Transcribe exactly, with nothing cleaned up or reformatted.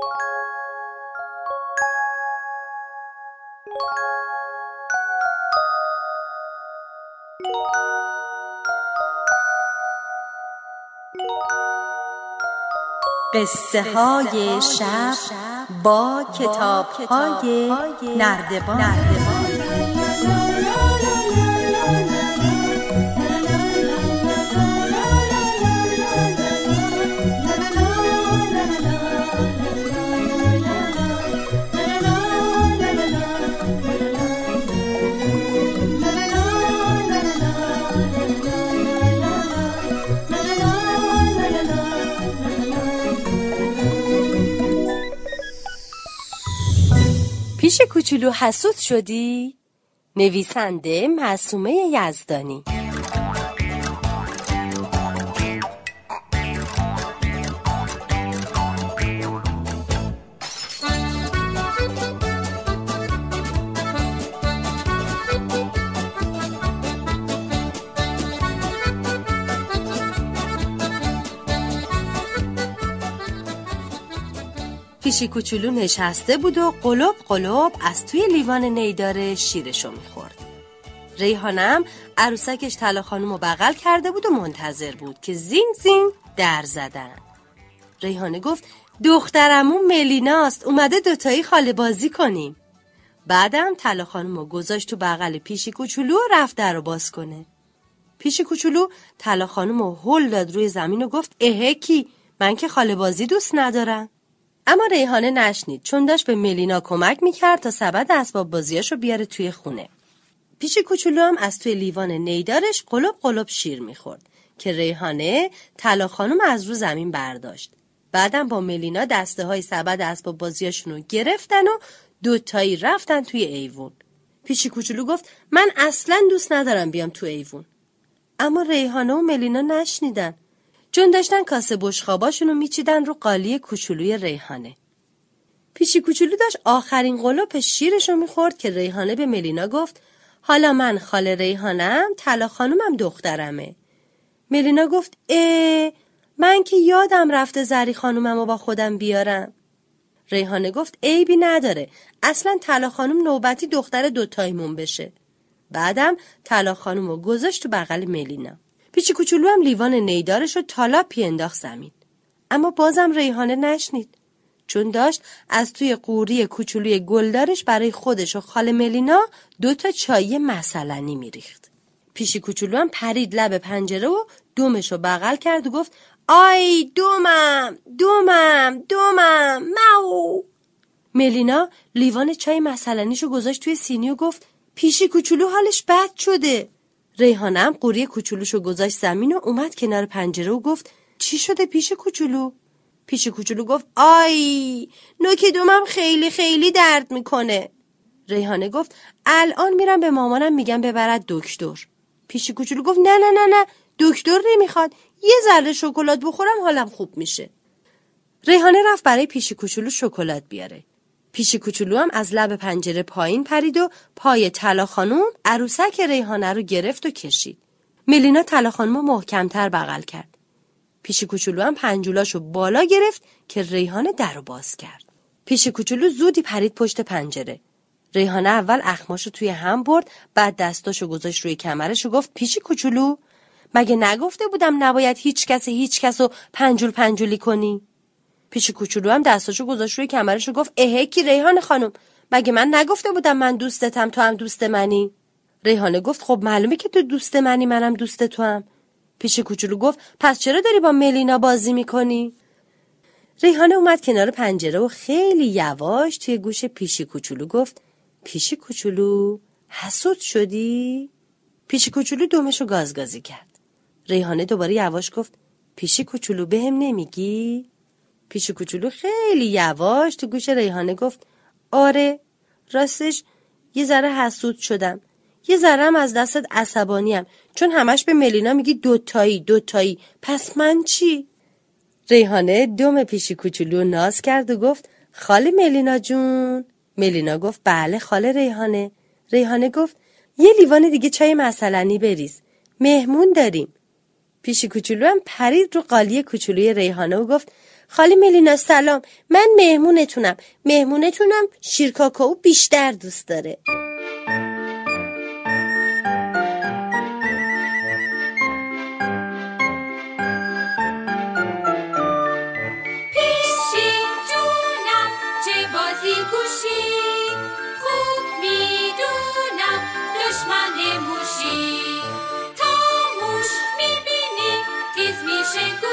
قصه های شب با کتاب های نردبان. پیش کوچولو حسود شدی؟ نویسنده معصومه یزدانی. پیشی کوچولو نشسته بود و قلوب قلوب از توی لیوان نیدار شیرشو میخورد. ریحانم عروسکش طلا خانومو بغل کرده بود و منتظر بود که زین زین در زدن. ریحانه گفت دخترمون ملیناست، اومده دوتایی خاله بازی کنیم. بعدم طلا خانومو گذاشت تو بغل پیشی کوچولو و رفت در رو باز کنه. پیشی کوچولو طلا خانومو هل داد روی زمین و گفت اهه کی، من که خاله بازی دوست ندارم. اما ریحانه نشنید، چون داشت به ملینا کمک میکرد تا سبد اسباب بازیاشو بیاره توی خونه. پیش کوچولو هم از توی لیوان نیدارش قلوب قلوب شیر میخورد که ریحانه طلا خانوم از رو زمین برداشت. بعدم با ملینا دسته های سبد اسباب بازیاشونو گرفتن و دوتایی رفتن توی ایوون. پیش کوچولو گفت من اصلا دوست ندارم بیام توی ایوون. اما ریحانه و ملینا نشنیدن، چون داشتن کاسه بشقاباشونو میچیدن رو قالی کوچولوی ریحانه. پیشی کوچولو داشت آخرین قلوپ شیرشو میخورد که ریحانه به ملینا گفت حالا من خاله ریحانم، طلا خانومم دخترمه. ملینا گفت اه من که یادم رفته زری خانوممو با خودم بیارم. ریحانه گفت عیبی نداره، اصلا طلا خانوم نوبتی دختر دوتایمون بشه. بعدم طلا خانومو گذاشت تو بغل ملینا. پیچی کوچولو هم لیوان نیدارش رو تالاپی انداخت زمین. اما بازم ریحانه نشنید، چون داشت از توی قوری کوچولوی گلدارش برای خودش و خاله ملینا دو تا چای مثلنی میریخت. پیشی کوچولو هم پرید لب پنجره و دومش رو بغل کرد و گفت آی دومم دومم دومم ماو. ملینا لیوان چای مثلنیشو گذاشت توی سینی و گفت پیشی کوچولو حالش بد شده. ریحانه هم قوری کوچولوشو گذاشت زمین و اومد کنار پنجره و گفت چی شده پیش کوچولو؟ پیش کوچولو گفت آی نوک دومم خیلی خیلی درد میکنه. ریحانه گفت الان میرم به مامانم میگم ببرد دکتر. پیش کوچولو گفت نه نه نه نه دکتر نمیخواد، یه ذره شکلات بخورم حالم خوب میشه. ریحانه رفت برای پیش کوچولو شکلات بیاره. پیش کوچولو هم از لب پنجره پایین پرید و پای طلا خانوم عروسک ریحانه رو گرفت و کشید. ملینا طلا خانومو محکم‌تر بغل کرد. پیش کوچولو هم پنجولاشو بالا گرفت که ریحانه در رو باز کرد. پیش کوچولو زودی پرید پشت پنجره. ریحانه اول اخماشو توی هم برد، بعد دستاشو گذاشت روی کمرش و گفت پیش کوچولو مگه نگفته بودم نباید هیچ کس هیچ کسو پنجول پنجولی کنی؟ پیش کوچولو هم دستاشو گذاشت روی کمرش و گفت اهه کی ریحانه خانم، مگه من نگفته بودم من دوستتم تو هم دوست منی؟ ریحانه گفت خب معلومه که تو دوست منی منم دوست تو هم. پیش کوچولو گفت پس چرا داری با ملینا بازی میکنی؟ ریحانه اومد کنار پنجره و خیلی یواش توی گوش پیشی کوچولو گفت پیشی کوچولو حسود شدی؟ پیشی کوچولو دومشو گازگازی کرد. ریحانه دوباره یواش گفت پیشی کوچولو بهم نمیگی؟ پیشی کوچولو خیلی یواش تو گوش ریحانه گفت آره راستش یه ذره حسود شدم، یه ذره هم از دستت عصبانیم، چون همش به ملینا میگی دوتایی دوتایی، پس من چی؟ ریحانه دوم پیشی کوچولو ناز کرد و گفت خاله ملینا جون. ملینا گفت بله خاله ریحانه. ریحانه گفت یه لیوان دیگه چای مثلنی بریز، مهمون داریم. پیشی کوچولو هم پرید رو قالی کوچولوی ریحانه و گفت خاله ملینا سلام، من مهمونتونم. مهمونتونم شیر کاکائو بیشتر دوست داره. دشمن موشی تا موش میبینی تیز میشه.